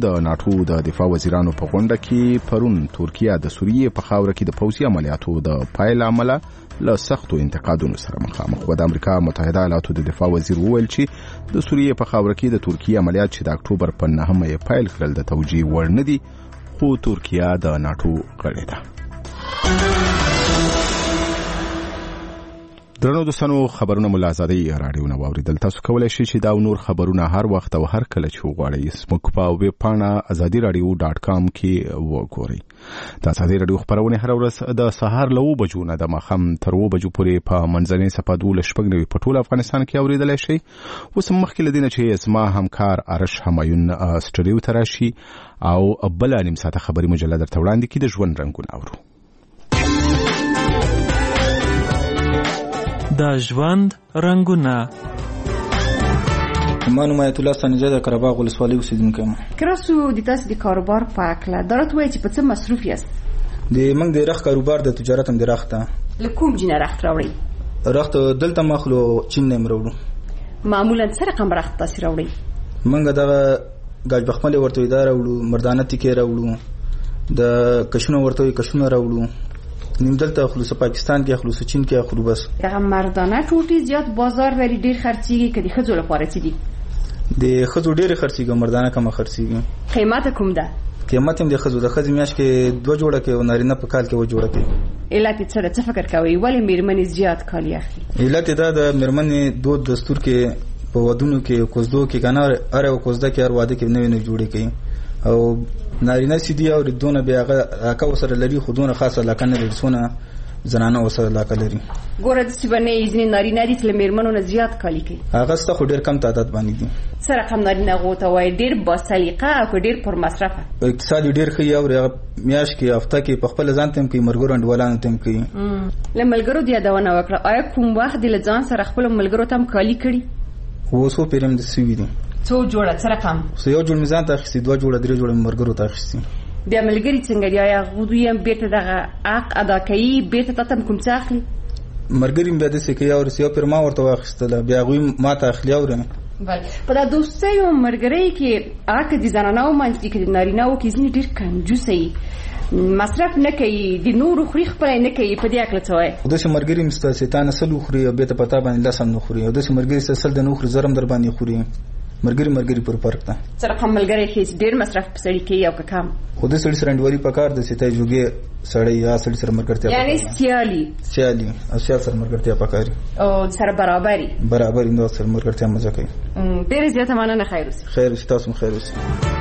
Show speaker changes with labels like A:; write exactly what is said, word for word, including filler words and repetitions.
A: د ناتو د دفاع وزیرانو په غونډه کې پرون ترکیه د سوریې په خاوره کې د پوځي عملیاتو د پایل عمله له سختو انتقادونو سره مخامخ و. د امریکا متحده ایالاتو د دفاع وزیر وویل چې د سوریې په خاوره کې د ترکیه عملیات چې د اکتوبر په نهمه یې پیل کړل د توجیه وړ نه دي، خو ترکیه د ناتو غړې ده. درنو دوستانو، خبرونه مو له ازادۍ راډیو نه واوریدل. تاسو کولی شئ چې دا نور خبرونه هر وخت او هر کله چې وغواړئ زموږ په ویب پاڼه ازادي راډیو ډاټ کام کې وګورئ. د ازادي راډیو خبرونه هر ورځ د سهار له اوه بجو نه د ماښام تر اوه بجو پورې په منځنۍ صفحه دولس شپږ نوي په ټول افغانستان کې اوریدلی شئ. اوس هم مخکې له دې نه چې زما همکار ارش همایون سټوډیو ته راشي او بله نیم ساعته خبري مجله درته وړاندې کړي. د ژوند رنګونه اورو.
B: د ژوند رنګونه.
C: ما نوم آیت الله سنجاد د قرهباغ ولسوالۍ اوسیدونکی یم.
D: کراسو د تاسو د کاروبار په اړه دا راته وایي چې په څه مصروف یاست؟
C: د موږ د رخ کاروبار د تجارت هم د رخ ته.
D: له کوم جنه رخت راوړئ؟
C: رخت دلته مخلو چین نه راوړو.
D: معمولا څه رقم رخت تاسو راوړئ؟
C: موږ دغه ګاج بخمل ورته اداره راوړو، مردانه تیکې راوړو، د کشونه ورته کشونه راوړو. نیم دلته خلوص پاکستان کې خلوص چین کې خلو بس.
D: دغه مردانه ټوټي زیات بازار لري، ډیر خرڅيږي. کدي خزو لپاره څه دي؟
C: د خزو ډیر خرڅيږي، مردانه کم خرڅيږي.
D: قیمت کوم ده؟
C: قیمت هم د خزو د خزو میاش کې دوه جوړه کې او نارینه په کال کې و جوړه کې.
D: علت څه څه فکر کوي ولی میرمنې زیات کالی اخلي؟
C: علت دا د میرمنې دود دستور کې په ودونو کې کوزدو کې کنه اره او کوزده کې هر واده کې نوې نوې جوړې کوي او نارینه سیدی او ردونه بیا هغه وسره لري خودونه خاصه لکه نه رسونه زنانه وسره لکه لري.
D: ګوره د څه باندې ځینې نارینه دي چې میرمنو نه زیات کالی کوي.
C: هغه ست خو ډیر کم تعداد باندې دي.
D: سره کم نارینه غوته وای ډیر با سلیقه او ډیر پر مصرفه.
C: اقتصاد ډیر خي او میاش کې هفته کې په خپل ځان تم کې مرګور انډولانو تم کې.
D: لملګرو دی یادونه وکړه، آیا کوم وخت د لځان سره خپل ملګرو تم کالی کړي؟
C: وسو پیرم د سوي دي.
D: څو جوړه څه رقم؟
C: سو یو جوړ میزان ته اخیستي، دوه جوړه درې جوړه مرګرو ته اخیستي.
D: بیا ملګری څنګه دی؟ آیا غوډوی هم بیرته دغه حق ادا کوي؟ بیرته تاسو کوم څه اخلي؟
C: مرګری بیا د سکه او رسیو پر ما ورته واخیستله، بیا غوی ما ته اخلي اورنه.
D: بل په دا دوستۍ او مرګری کې اګه دي زنانه او منځ کې نارینه او کې ځنی ډیر کنجوسي مصرف نه کوي، د نور خوري خپل نه کوي. په دې اکل څه وای؟ د څه مرګری مستسیتانه سلو خوري او به ته پتا باندې لاسم نه خوري او د څه مرګری سل د نو خوري زرم در باندې خوري. مرګری مرګری پر فرق ده. سره کوم ملګری هیڅ ډیر مصرف پسړي کوي او کم خو د سړي سره انډوري پکار د سیته جوګي سړی یا سړي سره مرګرتیا یعنی سیالي سیالي او سیال سره مرګرتیا پکاري او سره برابرۍ برابرۍ نو سره مرګرتیا مزه کوي. ډیر زیاته مننه. خیر اوسه. خیر اوسه. تاسو خیر اوسه.